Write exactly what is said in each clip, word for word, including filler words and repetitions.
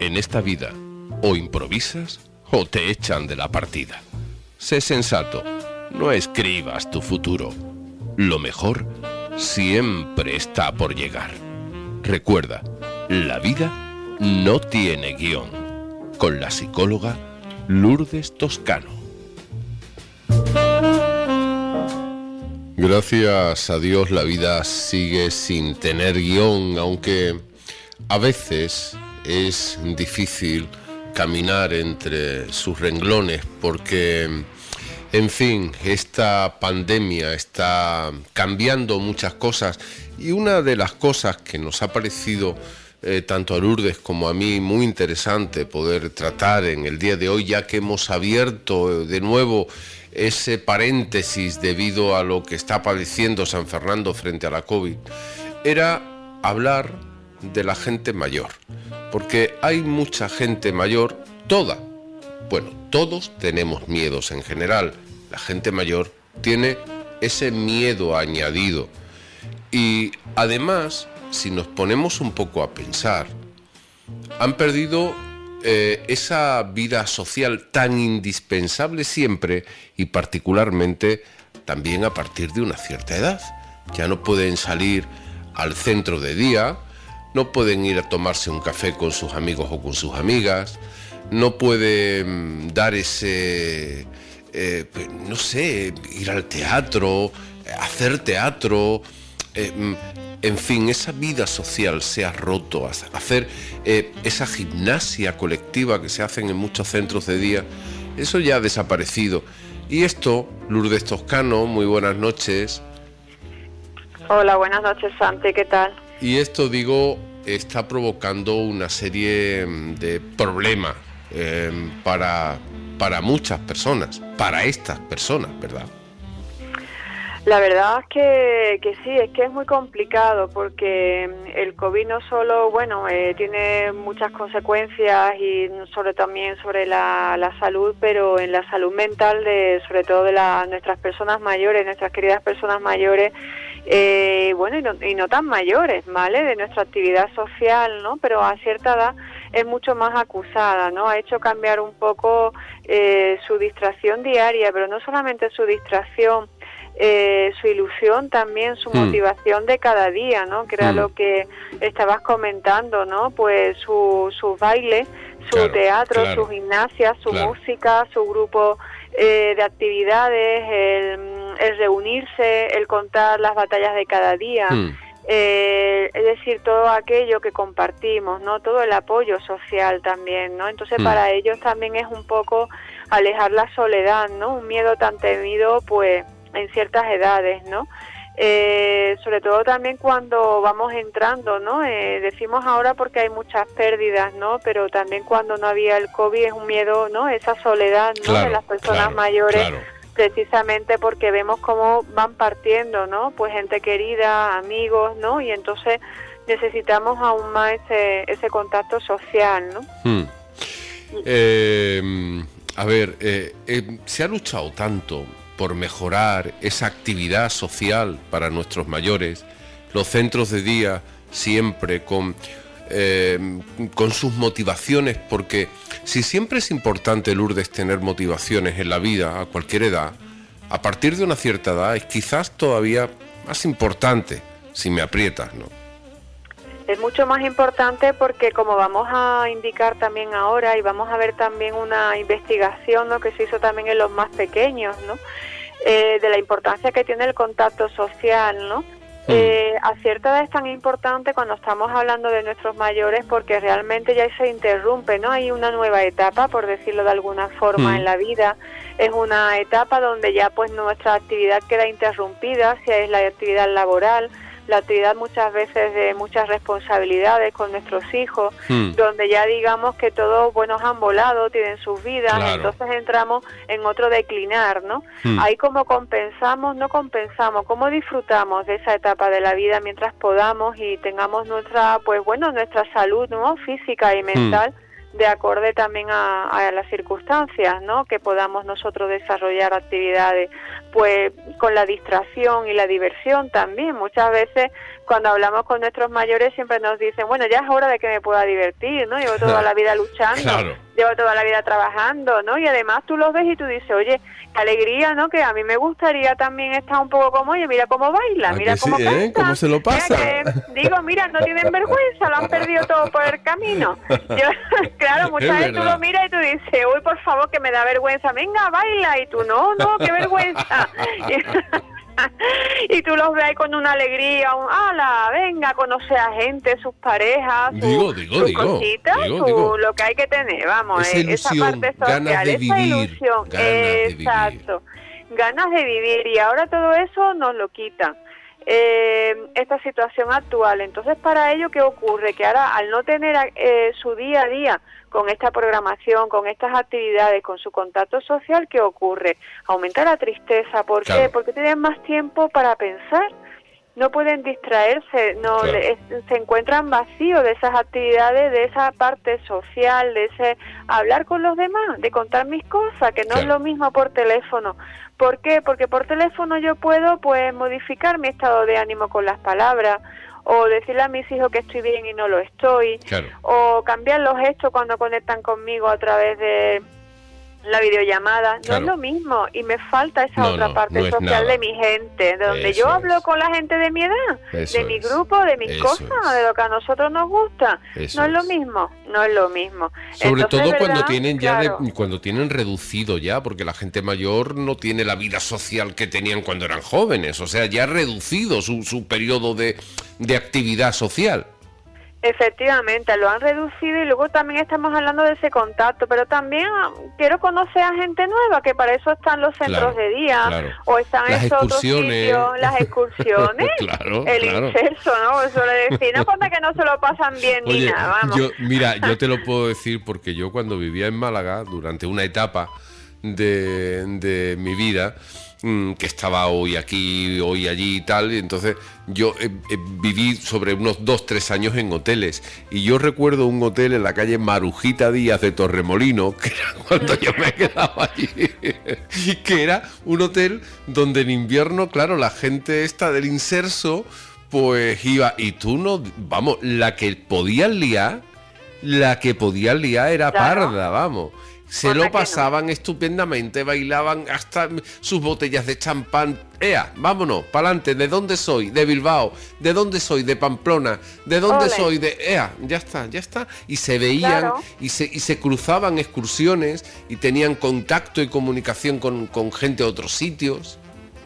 En esta vida, o improvisas o te echan de la partida. Sé sensato, no escribas tu futuro. Lo mejor siempre está por llegar. Recuerda, la vida no tiene guión. Con la psicóloga Lourdes Toscano. Gracias a Dios la vida sigue sin tener guión, aunque a veces es difícil caminar entre sus renglones porque, en fin, esta pandemia está cambiando muchas cosas y una de las cosas que nos ha parecido eh, tanto a Lourdes como a mí muy interesante poder tratar en el día de hoy, ya que hemos abierto de nuevo ese paréntesis debido a lo que está padeciendo San Fernando frente a la COVID, era hablar de la gente mayor, porque hay mucha gente mayor, toda, bueno, todos tenemos miedos en general, la gente mayor tiene ese miedo añadido y además, si nos ponemos un poco a pensar, han perdido eh, esa vida social tan indispensable siempre y particularmente también a partir de una cierta edad. Ya no pueden salir al centro de día, no pueden ir a tomarse un café con sus amigos o con sus amigas, no pueden dar ese, eh, pues, no sé, ir al teatro, hacer teatro, eh, en fin, esa vida social se ha roto, hacer eh, esa gimnasia colectiva que se hacen en muchos centros de día, eso ya ha desaparecido. Y esto, Lourdes Toscano, muy buenas noches. Hola, buenas noches, Santi, ¿qué tal? Y esto, digo, está provocando una serie de problemas eh, para, para muchas personas, para estas personas, ¿verdad? La verdad es que, que sí, es que es muy complicado porque el COVID no solo, bueno, eh, tiene muchas consecuencias y sobre también sobre la, la salud, pero en la salud mental de sobre todo de la, nuestras personas mayores, nuestras queridas personas mayores, eh, bueno, y no, y no tan mayores, ¿vale? De nuestra actividad social, ¿no? Pero a cierta edad es mucho más acusada, ¿no? Ha hecho cambiar un poco eh, su distracción diaria, pero no solamente su distracción, Eh, su ilusión también, su mm. motivación de cada día, ¿no? Que era mm. lo que estabas comentando, ¿no? Pues su, su baile, su claro, teatro, claro, su gimnasia, su claro. música, su grupo eh, de actividades, el, el reunirse, el contar las batallas de cada día, mm. eh, es decir, todo aquello que compartimos, ¿no? Todo el apoyo social también, ¿no? Entonces mm. para ellos también es un poco alejar la soledad, ¿no? Un miedo tan temido, pues, en ciertas edades, ¿no? Eh, sobre todo también cuando vamos entrando, ¿no? Eh, decimos ahora porque hay muchas pérdidas, ¿no? Pero también cuando no había el COVID es un miedo, ¿no? Esa soledad, ¿no? Claro, de las personas claro, mayores, claro. precisamente porque vemos cómo van partiendo, ¿no? Pues gente querida, amigos, ¿no? Y entonces necesitamos aún más ese, ese contacto social, ¿no? Hmm. Eh, a ver, eh, eh, se ha luchado tanto por mejorar esa actividad social para nuestros mayores, los centros de día siempre con, eh, con sus motivaciones, porque si siempre es importante, Lourdes, tener motivaciones en la vida a cualquier edad, a partir de una cierta edad es quizás todavía más importante, si me aprietas, ¿no? Es mucho más importante porque, como vamos a indicar también ahora, y vamos a ver también una investigación, ¿no?, que se hizo también en los más pequeños, ¿no?, eh, de la importancia que tiene el contacto social, ¿no? Mm. Eh, a cierta edad es tan importante cuando estamos hablando de nuestros mayores porque realmente ya se interrumpe, ¿no? Hay una nueva etapa, por decirlo de alguna forma, mm. en la vida. Es una etapa donde ya pues nuestra actividad queda interrumpida, si es la actividad laboral, la actividad muchas veces de muchas responsabilidades con nuestros hijos, hmm. donde ya digamos que todos, bueno, han volado, tienen sus vidas, claro. entonces entramos en otro declinar, ¿no? Hmm. Ahí como compensamos, no compensamos, cómo disfrutamos de esa etapa de la vida mientras podamos y tengamos nuestra, pues bueno, nuestra salud, ¿no?, física y mental, hmm. de acorde también a, a las circunstancias, ¿no? Que podamos nosotros desarrollar actividades, pues con la distracción y la diversión también. Muchas veces cuando hablamos con nuestros mayores siempre nos dicen, bueno, ya es hora de que me pueda divertir, ¿no? Llevo toda la vida luchando, claro. Llevo toda la vida trabajando, ¿no? Y además tú los ves y tú dices, oye, qué alegría, ¿no? Que a mí me gustaría también estar un poco como ellos, mira cómo baila, mira cómo sí, canta, ¿eh? ¿Cómo se lo pasa? Que, digo, mira, no tienen vergüenza, lo han perdido todo por el camino. Yo, claro, muchas veces tú lo miras y tú dices, uy, por favor, que me da vergüenza, venga, baila, y tú, no, no, qué vergüenza. Y tú los ves ahí con una alegría, un ala, venga, conoce a gente, sus parejas, su, digo, digo, sus digo, cositas, digo, su, digo. lo que hay que tener, vamos, esa ilusión, esa parte social, ganas de esa vivir, ilusión, ganas de exacto, vivir. ganas de vivir, y ahora todo eso nos lo quitan. Eh, esta situación actual. Entonces, para ello, ¿qué ocurre? Que ahora, al no tener eh, su día a día con esta programación, con estas actividades, con su contacto social, ¿qué ocurre? Aumenta la tristeza. ¿Por claro. qué? Porque tienen más tiempo para pensar, no pueden distraerse, no claro. le, se encuentran vacíos de esas actividades, de esa parte social, de ese hablar con los demás, de contar mis cosas, que no claro. es lo mismo por teléfono. ¿Por qué? Porque por teléfono yo puedo pues modificar mi estado de ánimo con las palabras, o decirle a mis hijos que estoy bien y no lo estoy, claro. o cambiar los gestos cuando conectan conmigo a través de la videollamada. Claro. No es lo mismo, y me falta esa no, otra no, parte no social de mi gente, de donde Eso yo hablo es. con la gente de mi edad, Eso de mi es. grupo, de mis Eso cosas, es. de lo que a nosotros nos gusta. Eso no es lo es. mismo, no es lo mismo. Sobre Entonces, todo ¿verdad? cuando tienen ya Claro. de, cuando tienen reducido ya, porque la gente mayor no tiene la vida social que tenían cuando eran jóvenes, o sea, ya ha reducido su, su periodo de, de actividad social. Efectivamente, lo han reducido, y luego también estamos hablando de ese contacto, pero también quiero conocer a gente nueva, que para eso están los centros claro, de día, claro. o están las esos otros excursiones. sitios, las excursiones, claro, el claro. incenso, ¿no? Eso le decir, no cuenta que no se lo pasan bien ni Oye, nada, vamos. yo, mira, yo te lo puedo decir porque yo cuando vivía en Málaga, durante una etapa de, de mi vida, que estaba hoy aquí, hoy allí y tal, y entonces yo eh, eh, viví sobre unos dos, tres años en hoteles, y yo recuerdo un hotel en la calle Marujita Díaz de Torremolino, que era cuando yo me quedaba allí, que era un hotel donde en invierno, claro, la gente esta del inserso, pues iba, y tú no, vamos, la que podías liar, la que podías liar era claro. parda, vamos. Se lo pasaban no. estupendamente, bailaban hasta sus botellas de champán. ¡Ea, vámonos, pa'lante! ¿De dónde soy? De Bilbao. ¿De dónde soy? De Pamplona. ¿De dónde Ole. soy? De... ¡Ea, ya está, ya está! Y se veían, claro. y, se, y se cruzaban excursiones, y tenían contacto y comunicación con, con gente de otros sitios.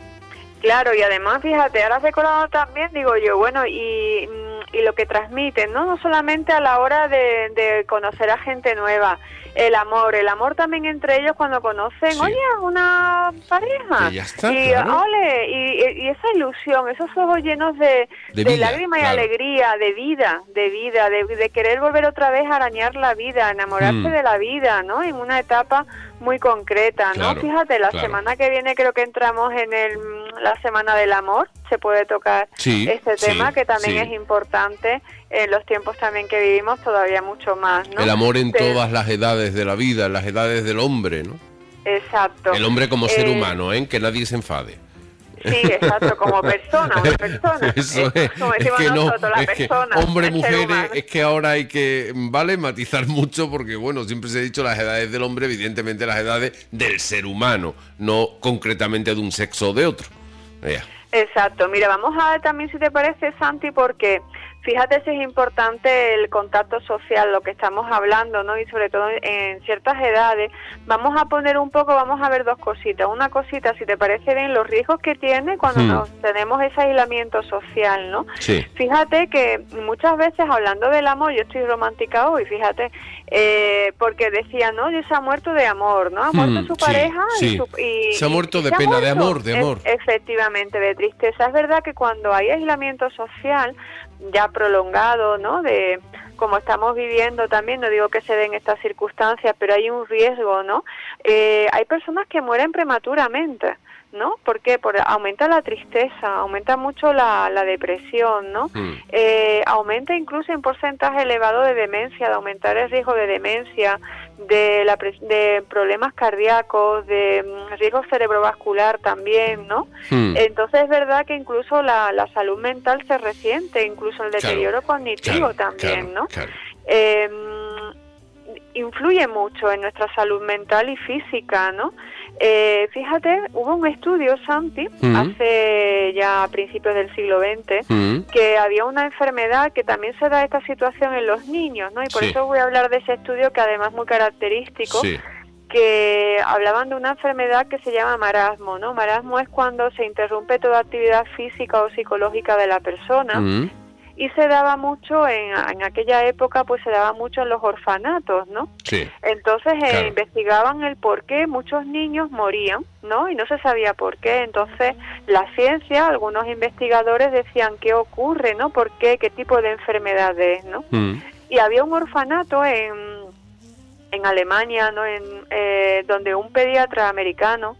Claro, y además, fíjate, ahora recordando también, digo yo, bueno, y, y lo que transmiten, ¿no? No solamente a la hora de, de conocer a gente nueva, el amor, el amor también entre ellos cuando conocen, sí. oye, una pareja, y, ya está, y claro. ole, y, y esa ilusión, esos ojos llenos de, de, de vida, lágrimas claro. y alegría, de vida, de vida, de, de querer volver otra vez a arañar la vida, enamorarse mm. de la vida, ¿no? En una etapa muy concreta, ¿no? Claro, Fíjate, la claro. semana que viene creo que entramos en el la semana del amor, se puede tocar sí, este tema sí, que también sí. es importante en los tiempos también que vivimos, todavía mucho más, ¿no? El amor en Pero, todas las edades de la vida, en las edades del hombre, ¿no? Exacto. El hombre como ser eh, humano, ¿eh? Que nadie se enfade. Sí, exacto, como persona, una persona. Eso es, como es decimos que no, nosotros, la es que persona. hombre, el ser mujeres, humano. es que ahora hay que, vale, matizar mucho porque, bueno, siempre se ha dicho las edades del hombre, evidentemente las edades del ser humano, no concretamente de un sexo o de otro. Yeah. Exacto, mira, vamos a ver también si te parece, Santi, porque fíjate si es importante el contacto social, lo que estamos hablando, ¿no? Y sobre todo en ciertas edades, vamos a poner un poco, vamos a ver dos cositas. Una cosita, si te parece bien, los riesgos que tiene cuando hmm. nos tenemos ese aislamiento social, ¿no? Sí. Fíjate que muchas veces, hablando del amor, yo estoy romántica hoy, fíjate, eh, porque decía, no, yo se ha muerto de amor, ¿no? Ha muerto hmm, su pareja sí, y, sí. Su, y se ha muerto y de se pena, muerto. de amor, de amor. E- efectivamente, de tristeza. Es verdad que cuando hay aislamiento social, ya prolongado, ¿no? De como estamos viviendo también, no digo que se den estas circunstancias, pero hay un riesgo, ¿no? Eh, hay personas que mueren prematuramente, ¿no? ¿Por qué? Porque aumenta la tristeza, aumenta mucho la, la depresión, ¿no? Mm. Eh, aumenta incluso en porcentaje elevado de demencia, de aumentar el riesgo de demencia, de, la, de problemas cardíacos, de um, riesgo cerebrovascular también, ¿no? Mm. Entonces es verdad que incluso la, la salud mental se resiente, incluso el deterioro claro, cognitivo claro, también, claro, ¿no? Claro. Eh, influye mucho en nuestra salud mental y física, ¿no? Eh, fíjate, hubo un estudio, Santi, uh-huh. hace ya a principios del siglo veinte, uh-huh. que había una enfermedad que también se da esta situación en los niños, ¿no? Y por sí. eso voy a hablar de ese estudio que además es muy característico, sí. que hablaban de una enfermedad que se llama marasmo, ¿no? Marasmo es cuando se interrumpe toda actividad física o psicológica de la persona, uh-huh. y se daba mucho en, en aquella época, pues se daba mucho en los orfanatos, ¿no? Sí. Entonces eh, claro. investigaban el por qué muchos niños morían, ¿no? Y no se sabía por qué. Entonces la ciencia, algunos investigadores decían qué ocurre, ¿no? ¿Por qué? ¿Qué tipo de enfermedad es, ¿no? Mm. Y había un orfanato en, en Alemania, ¿no? En, eh, donde un pediatra americano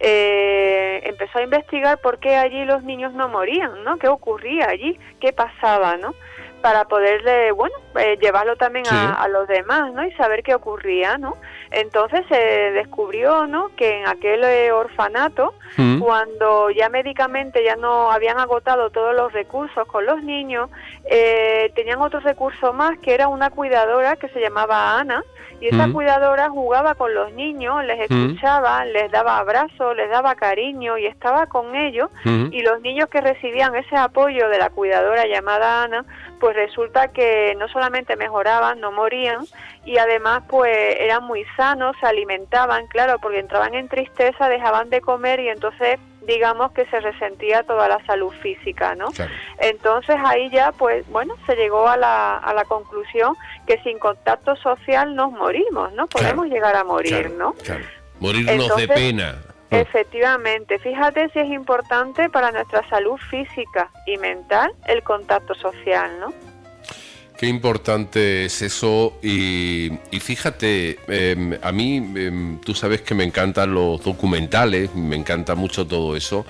Eh, empezó a investigar por qué allí los niños no morían, ¿no? ¿Qué ocurría allí? ¿Qué pasaba, no? Para poderle, bueno, eh, llevarlo también sí. a, a los demás, ¿no? Y saber qué ocurría, ¿no? Entonces se eh, descubrió, ¿no? Que en aquel eh, orfanato, mm. cuando ya médicamente ya no habían agotado todos los recursos con los niños, eh, tenían otro recurso más, que era una cuidadora que se llamaba Ana, y esa mm. cuidadora jugaba con los niños, les escuchaba, mm. les daba abrazos, les daba cariño y estaba con ellos, mm. y los niños que recibían ese apoyo de la cuidadora llamada Ana, pues resulta que no solamente mejoraban, no morían, y además pues eran muy sanos, se alimentaban, claro, porque entraban en tristeza, dejaban de comer y entonces digamos que se resentía toda la salud física, ¿no? Claro. Entonces ahí ya pues bueno, se llegó a la, a la conclusión que sin contacto social nos morimos, ¿no? Podemos claro. llegar a morir, claro. ¿no? Claro. Morirnos entonces, de pena. Efectivamente, fíjate si es importante para nuestra salud física y mental el contacto social, ¿no? Qué importante es eso y, y fíjate, eh, a mí, eh, tú sabes que me encantan los documentales, me encanta mucho todo eso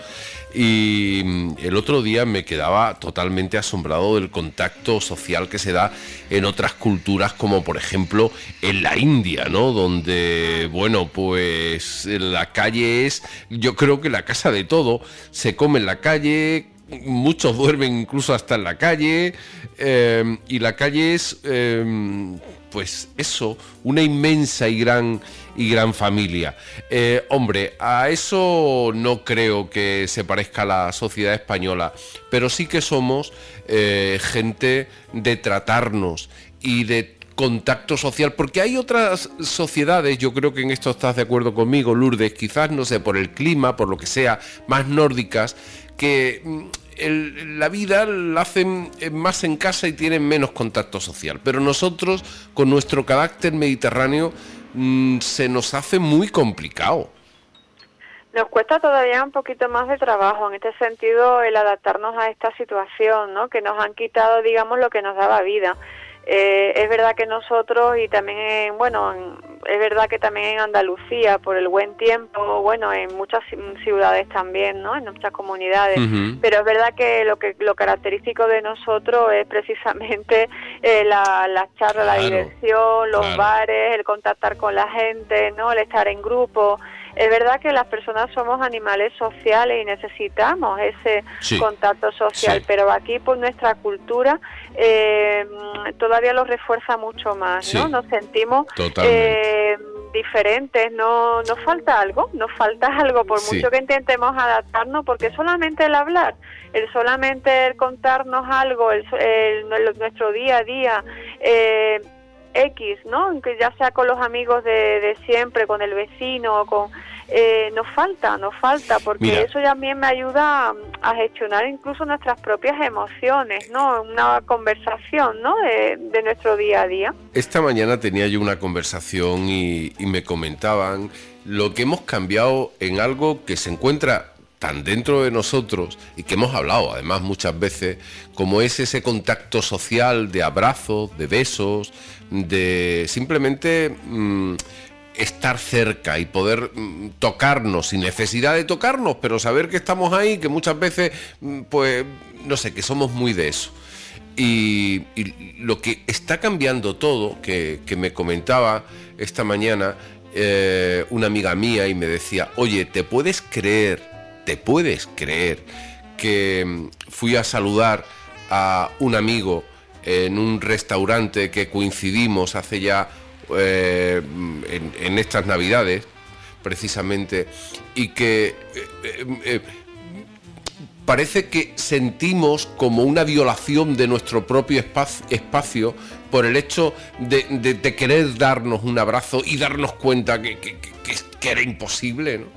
y el otro día me quedaba totalmente asombrado del contacto social que se da en otras culturas como por ejemplo en la India, ¿no? Donde, bueno, pues la calle es, yo creo que la casa de todo, se come en la calle, muchos duermen incluso hasta en la calle eh, y la calle es eh, pues eso, una inmensa y gran y gran familia. Eh, hombre, a eso no creo que se parezca a la sociedad española, pero sí que somos eh, gente de tratarnos y de contacto social, porque hay otras sociedades, yo creo que en esto estás de acuerdo conmigo, Lourdes, quizás, no sé, por el clima, por lo que sea, más nórdicas, que el, la vida la hacen más en casa y tienen menos contacto social. Pero nosotros, con nuestro carácter mediterráneo, mmm, se nos hace muy complicado. Nos cuesta todavía un poquito más de trabajo, en este sentido, el adaptarnos a esta situación, ¿no? Que nos han quitado, digamos, lo que nos daba vida. Eh, es verdad que nosotros y también en, bueno, en, es verdad que también en Andalucía por el buen tiempo, bueno, en muchas ciudades también, ¿no? En muchas comunidades, uh-huh. pero es verdad que lo que lo característico de nosotros es precisamente eh, la, las charlas, claro, la diversión, los claro. bares, el contactar con la gente, ¿no? El estar en grupo. Es verdad que las personas somos animales sociales y necesitamos ese sí. contacto social, sí. pero aquí por nuestra cultura eh, todavía lo refuerza mucho más, sí. ¿no? Nos sentimos eh, diferentes, no nos falta algo, nos falta algo, por sí. mucho que intentemos adaptarnos, porque solamente el hablar, el solamente el contarnos algo, el, el, el nuestro día a día, eh, X, ¿no? Que ya sea con los amigos de, de siempre, con el vecino, con eh, nos falta, nos falta, porque Mira. eso también me ayuda a, a gestionar incluso nuestras propias emociones, ¿no? Una conversación, ¿no? De, de nuestro día a día. Esta mañana tenía yo una conversación y, y me comentaban lo que hemos cambiado en algo que se encuentra tan dentro de nosotros y que hemos hablado además muchas veces, como es ese contacto social de abrazos, de besos, de simplemente mmm, estar cerca y poder mmm, tocarnos sin necesidad de tocarnos, pero saber que estamos ahí, que muchas veces, mmm, pues, no sé, que somos muy de eso. Y, y lo que está cambiando todo, que, que me comentaba esta mañana eh, una amiga mía y me decía, oye, ¿te puedes creer, te puedes creer que fui a saludar a un amigo en un restaurante que coincidimos hace ya eh, en, en estas Navidades, precisamente, y que eh, eh, parece que sentimos como una violación de nuestro propio espacio, espacio por el hecho de, de, de querer darnos un abrazo y darnos cuenta que, que, que, que era imposible, ¿no?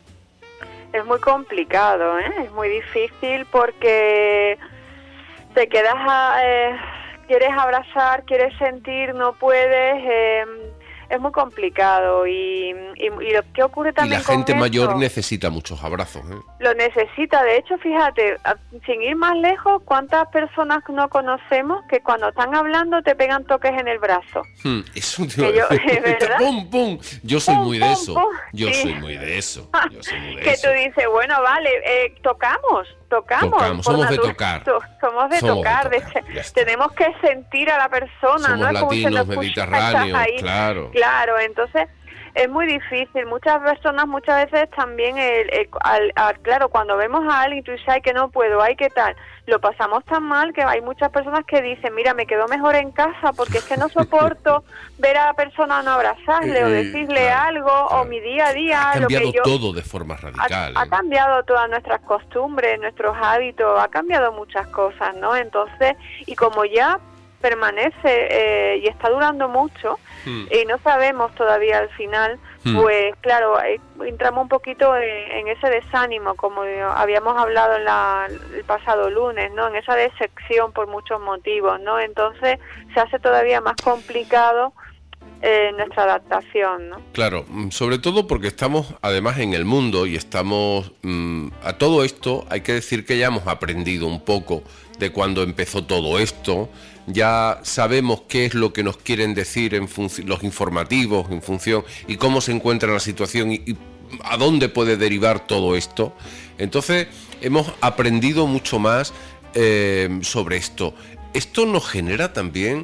Es muy complicado, ¿eh? Es muy difícil porque te quedas, a, eh, quieres abrazar, quieres sentir, no puedes, eh, es muy complicado. Y, y, y lo que ocurre también y la gente con mayor esto, necesita muchos abrazos, ¿eh? Lo necesita. De hecho, fíjate, sin ir más lejos, ¿cuántas personas no conocemos que cuando están hablando te pegan toques en el brazo? Hmm, eso te que yo, ¿verdad? ¡Pum, pum! Yo soy pum, muy de pum, eso. Pum, yo sí. soy muy de eso. Yo soy muy de que eso. tú dices, bueno, vale, eh, tocamos, tocamos. Tocamos, somos de natura- tocar. so- somos de Somos tocar. de de tocar, se- ya está. tenemos que sentir a la persona, Somos ¿no? Es como si latinos, nos mediterráneos, pusieras ahí. claro. Claro, entonces es muy difícil. Muchas personas, muchas veces también, el, el- al- al- claro, cuando vemos a alguien, tú dices, ay, que no puedo, ay, qué tal, lo pasamos tan mal que hay muchas personas que dicen, mira, me quedo mejor en casa porque es que no soporto ver a la persona, no abrazarle Eh, o eh, decirle claro, algo, claro. o mi día a día, Ha lo que cambiado yo... todo de forma radical. Ha, ha ¿eh? cambiado todas nuestras costumbres, nuestros hábitos, ha cambiado muchas cosas, ¿no? Entonces, y como ya permanece eh, y está durando mucho, Hmm. y no sabemos todavía al final, Hmm. pues claro, eh, entramos un poquito en, en ese desánimo, como habíamos hablado en la, el pasado lunes, ¿no? En esa decepción por muchos motivos, ¿no? Entonces se hace todavía más complicado eh, nuestra adaptación, ¿no? Claro, sobre todo porque estamos además en el mundo y estamos mmm, a todo esto hay que decir que ya hemos aprendido un poco de cuando empezó todo esto, ya sabemos qué es lo que nos quieren decir en func- los informativos en función y cómo se encuentra la situación y, y a dónde puede derivar todo esto. Entonces hemos aprendido mucho más eh, sobre esto. Esto nos genera también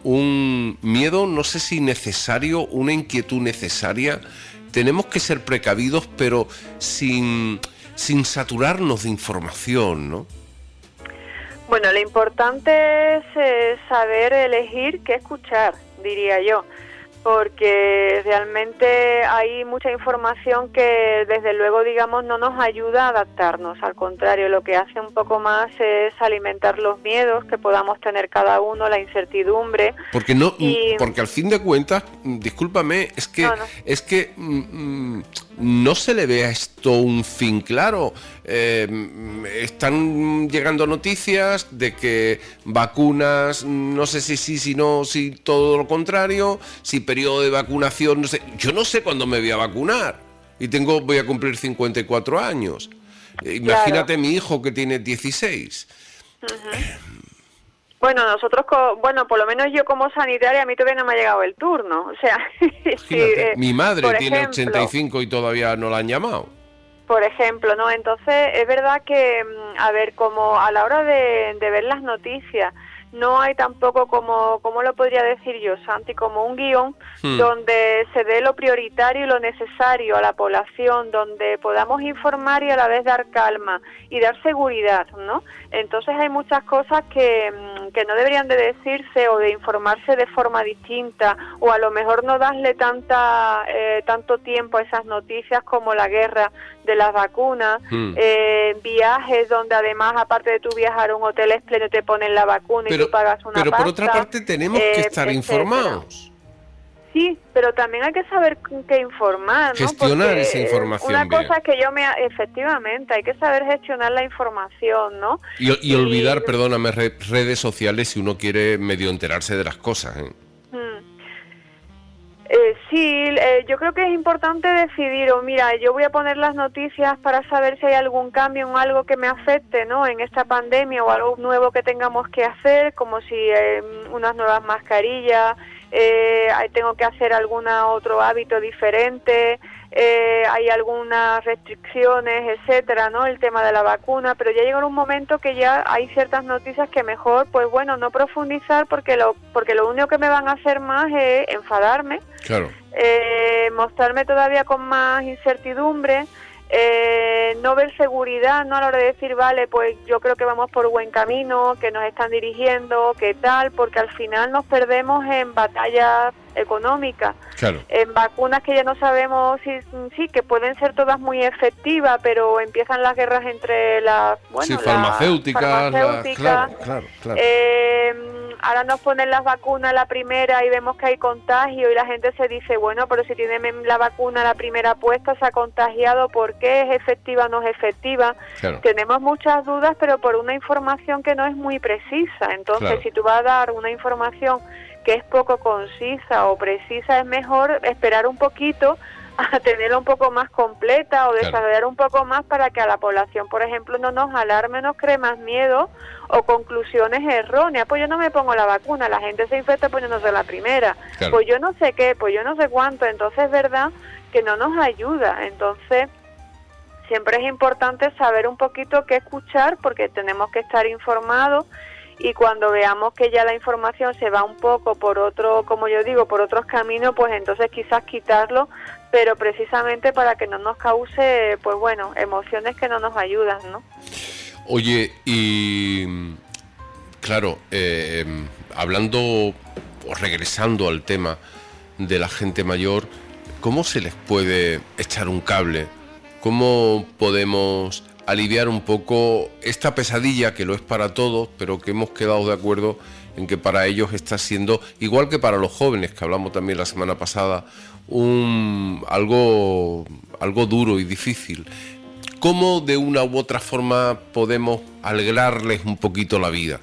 un miedo, no sé si necesario, una inquietud necesaria. Tenemos que ser precavidos, pero sin, sin saturarnos de información, ¿no? Bueno, lo importante es eh, saber elegir qué escuchar, diría yo, porque realmente hay mucha información que desde luego, digamos, no nos ayuda a adaptarnos. Al contrario, lo que hace un poco más es alimentar los miedos que podamos tener cada uno, la incertidumbre. Porque no, y... porque al fin de cuentas, discúlpame, es que no, no. es que mm, no se le ve a esto un fin claro. Eh, están llegando noticias de que vacunas, no sé si sí, si no, si todo lo contrario, si periodo de vacunación, no sé. Yo no sé cuándo me voy a vacunar y tengo, voy a cumplir cincuenta y cuatro años. Eh, imagínate Claro. mi hijo que tiene dieciséis. Uh-huh. Bueno, nosotros, co- bueno, por lo menos yo como sanitaria, a mí todavía no me ha llegado el turno. O sea, sí, Fíjate, eh, mi madre por tiene ejemplo, ochenta y cinco y todavía no la han llamado. Por ejemplo, ¿no? Entonces, es verdad que, a ver, como a la hora de, de ver las noticias, no hay tampoco como, ¿cómo lo podría decir yo, Santi? Como un guión Hmm. donde se dé lo prioritario y lo necesario a la población, donde podamos informar y a la vez dar calma y dar seguridad, ¿no? Entonces hay muchas cosas que, que no deberían de decirse o de informarse de forma distinta, o a lo mejor no darle tanta eh, tanto tiempo a esas noticias como la guerra de las vacunas, Hmm. eh, viajes donde además, aparte de tú viajar a un hotel espléndido, te ponen la vacuna Pero, y tú pagas una pero por pasta, otra parte tenemos que eh, estar etcétera. informados. Sí, pero también hay que saber qué informar, ¿no? Gestionar Porque esa información una bien. cosa que yo me... Efectivamente, hay que saber gestionar la información, ¿no? Y, y Y- olvidar, perdóname, re- redes sociales si uno quiere medio enterarse de las cosas, ¿eh? Mm. Eh, sí, eh, yo creo que es importante decidir, o mira, yo voy a poner las noticias para saber si hay algún cambio en algo que me afecte, ¿no?, en esta pandemia, o algo nuevo que tengamos que hacer, como si eh, unas nuevas mascarillas, eh, tengo que hacer algún otro hábito diferente, eh, hay algunas restricciones, etcétera, ¿no?, el tema de la vacuna, pero ya llega un momento que ya hay ciertas noticias que mejor, pues bueno, no profundizar, porque lo porque lo único que me van a hacer más es enfadarme, claro, eh, mostrarme todavía con más incertidumbre, eh, no ver seguridad, ¿no?, a la hora de decir, vale, pues yo creo que vamos por buen camino, que nos están dirigiendo, qué tal, porque al final nos perdemos en batallas económicas, claro, en vacunas que ya no sabemos si sí, que pueden ser todas muy efectivas, pero empiezan las guerras entre las, bueno, sí, las farmacéuticas, farmacéuticas la, claro, claro, claro. Eh, ahora nos ponen las vacunas la primera y vemos que hay contagio y la gente se dice, bueno, pero si tiene la vacuna la primera puesta, se ha contagiado, ¿por qué? ¿Es efectiva o no es efectiva? Claro. Tenemos muchas dudas, pero por una información que no es muy precisa. Entonces, Claro. si tú vas a dar una información que es poco concisa o precisa, es mejor esperar un poquito a tenerla un poco más completa o desarrollar claro. un poco más, para que a la población, por ejemplo, no nos alarme, nos cree más miedo o conclusiones erróneas. Pues yo no me pongo la vacuna, la gente se infecta poniéndose la primera, claro. pues yo no sé qué, pues yo no sé cuánto. Entonces es verdad que no nos ayuda. Entonces siempre es importante saber un poquito qué escuchar, porque tenemos que estar informados. Y cuando veamos que ya la información se va un poco por otro, como yo digo, por otros caminos, pues entonces quizás quitarlo, pero precisamente para que no nos cause, pues bueno, emociones que no nos ayudan, ¿no? Oye, y claro, eh, hablando o regresando al tema de la gente mayor, ¿cómo se les puede echar un cable? ¿Cómo podemos aliviar un poco esta pesadilla que lo es para todos, pero que hemos quedado de acuerdo en que para ellos está siendo, igual que para los jóvenes, que hablamos también la semana pasada, un algo, algo duro y difícil? ¿Cómo de una u otra forma podemos alegrarles un poquito la vida?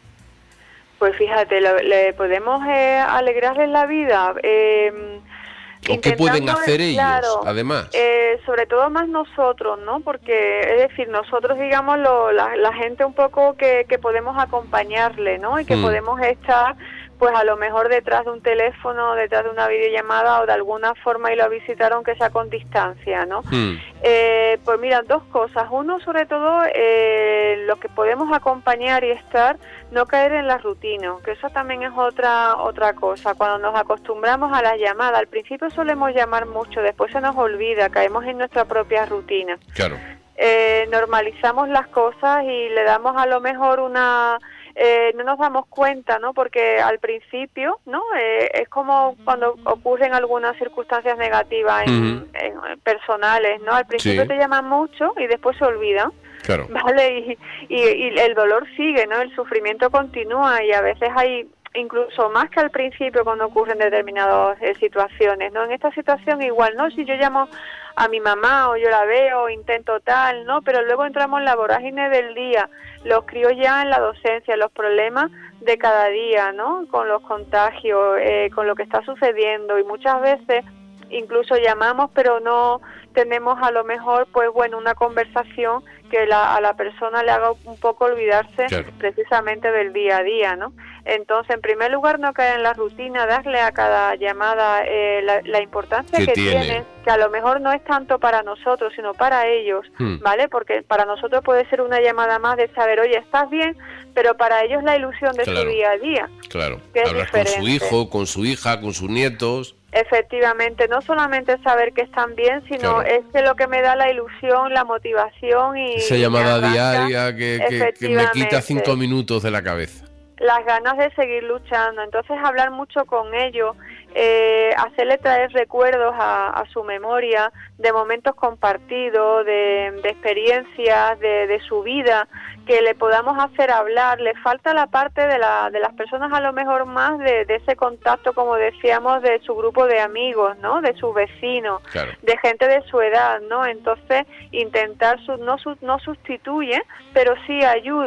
Pues fíjate, lo, le podemos eh, alegrarles la vida. Eh, ¿O qué pueden hacer ellos, claro, además? Eh, sobre todo más nosotros, ¿no? Porque, es decir, nosotros, digamos, lo, la, la gente un poco que, que podemos acompañarle, ¿no? Y que mm. podemos estar, pues a lo mejor detrás de un teléfono, detrás de una videollamada o de alguna forma, y lo visitar aunque sea con distancia, ¿no? Mm. Eh, pues mira, dos cosas. Uno, sobre todo, eh, lo que podemos acompañar y estar, no caer en la rutina, que eso también es otra otra cosa. Cuando nos acostumbramos a las llamadas, al principio solemos llamar mucho, después se nos olvida, caemos en nuestra propia rutina. Claro. Eh, normalizamos las cosas y le damos a lo mejor una... Eh, no nos damos cuenta, ¿no? Porque al principio, ¿no? Eh, es como cuando ocurren algunas circunstancias negativas en, uh-huh. en personales, ¿no? Al principio sí. te llaman mucho y después se olvidan. Claro. Vale, y, y, y el dolor sigue, ¿no? El sufrimiento continúa, y a veces hay incluso más que al principio cuando ocurren determinadas eh, situaciones, ¿no? En esta situación igual, ¿no? Si yo llamo a mi mamá o yo la veo, intento tal, ¿no? Pero luego entramos en la vorágine del día, los críos ya en la docencia, los problemas de cada día, ¿no? Con los contagios, eh, con lo que está sucediendo, y muchas veces incluso llamamos pero no tenemos a lo mejor, pues bueno, una conversación que la, a la persona le haga un poco olvidarse claro. precisamente del día a día, ¿no? Entonces, en primer lugar, no caer en la rutina, darle a cada llamada eh, la, la importancia que tiene? tiene, que a lo mejor no es tanto para nosotros, sino para ellos, hmm. ¿vale? Porque para nosotros puede ser una llamada más de saber, oye, ¿estás bien? Pero para ellos la ilusión de claro. su día a día. Claro, que es hablar diferente. Con su hijo, con su hija, con sus nietos. Efectivamente, no solamente saber que están bien, sino claro. es que lo que me da la ilusión, la motivación y... Esa llamada arranca, diaria que, que, que me quita cinco minutos de la cabeza. Las ganas de seguir luchando. Entonces, hablar mucho con ellos, eh, hacerle traer recuerdos a, a su memoria de momentos compartidos, de, de experiencias, de, de su vida, que le podamos hacer hablar. Le falta la parte de, la, de las personas a lo mejor más de, de ese contacto, como decíamos, de su grupo de amigos, ¿no? De sus vecinos, claro. de gente de su edad, ¿no? Entonces, intentar, su, no, su, no sustituye, pero sí ayuda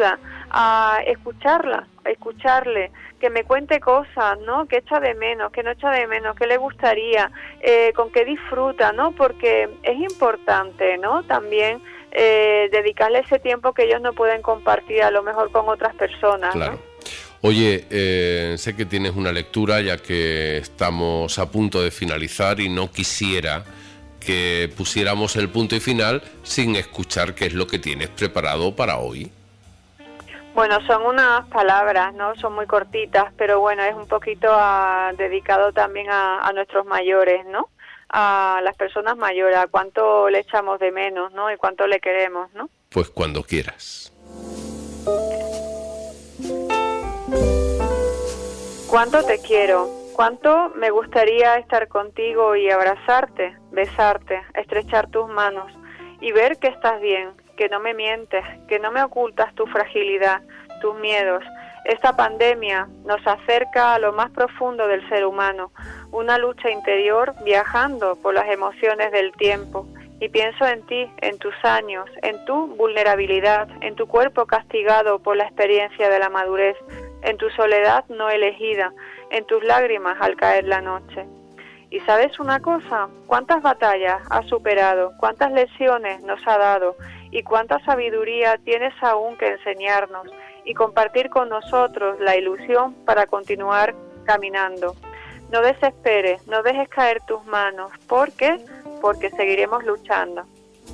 a escucharla, a escucharle, que me cuente cosas, ¿no? Que echa de menos, que no echa de menos, que le gustaría, eh, con qué disfruta, ¿no? Porque es importante, ¿no? También eh, dedicarle ese tiempo que ellos no pueden compartir a lo mejor con otras personas, claro. ¿no? Oye, eh, sé que tienes una lectura ya que estamos a punto de finalizar y no quisiera que pusiéramos el punto y final sin escuchar qué es lo que tienes preparado para hoy. Bueno, son unas palabras, ¿no? Son muy cortitas, pero bueno, es un poquito a, dedicado también a, a nuestros mayores, ¿no? A las personas mayores, a cuánto le echamos de menos, ¿no? Y cuánto le queremos, ¿no? Pues cuando quieras. Cuánto te quiero, cuánto me gustaría estar contigo y abrazarte, besarte, estrechar tus manos y ver que estás bien, que no me mientes, que no me ocultas tu fragilidad, tus miedos. Esta pandemia nos acerca a lo más profundo del ser humano, una lucha interior viajando por las emociones del tiempo. Y pienso en ti, en tus años, en tu vulnerabilidad, en tu cuerpo castigado por la experiencia de la madurez, en tu soledad no elegida, en tus lágrimas al caer la noche. ¿Y sabes una cosa? ¿Cuántas batallas has superado? ¿Cuántas lecciones nos ha dado? ¿Y cuánta sabiduría tienes aún que enseñarnos? Y compartir con nosotros la ilusión para continuar caminando. No desesperes, no dejes caer tus manos. ¿Por qué? Porque seguiremos luchando.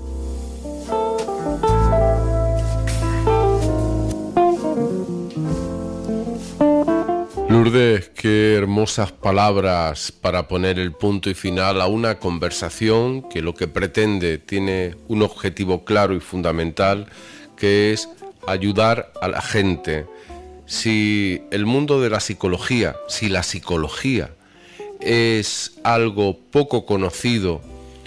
Lourdes, qué hermosas palabras para poner el punto y final a una conversación que lo que pretende tiene un objetivo claro y fundamental, que es ayudar a la gente. Si el mundo de la psicología, si la psicología es algo poco conocido,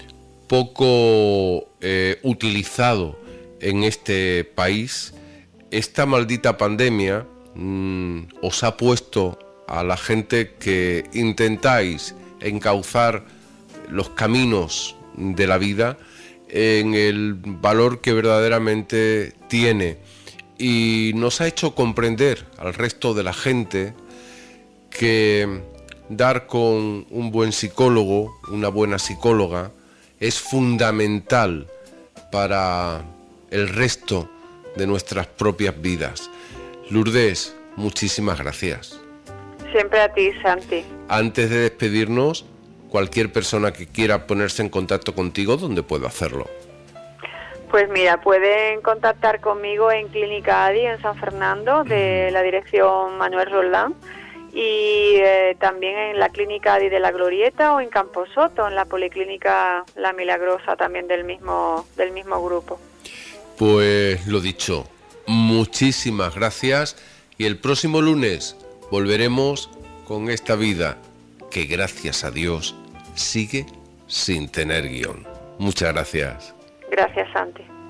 poco eh, utilizado en este país, esta maldita pandemia mm, os ha puesto a la gente que intentáis encauzar los caminos de la vida en el valor que verdaderamente tiene, y nos ha hecho comprender al resto de la gente que dar con un buen psicólogo, una buena psicóloga, es fundamental para el resto de nuestras propias vidas. Lourdes, muchísimas gracias. Siempre a ti, Santi. Antes de despedirnos, cualquier persona que quiera ponerse en contacto contigo, ¿dónde puedo hacerlo? Pues mira, pueden contactar conmigo en Clínica Adi en San Fernando, de la dirección Manuel Roldán, y eh, también en la Clínica Adi de la Glorieta o en Camposoto, en la Policlínica La Milagrosa, también del mismo, del mismo grupo. Pues lo dicho, muchísimas gracias, y el próximo lunes volveremos con esta vida que, gracias a Dios, sigue sin tener guión. Muchas gracias. Gracias, Santi.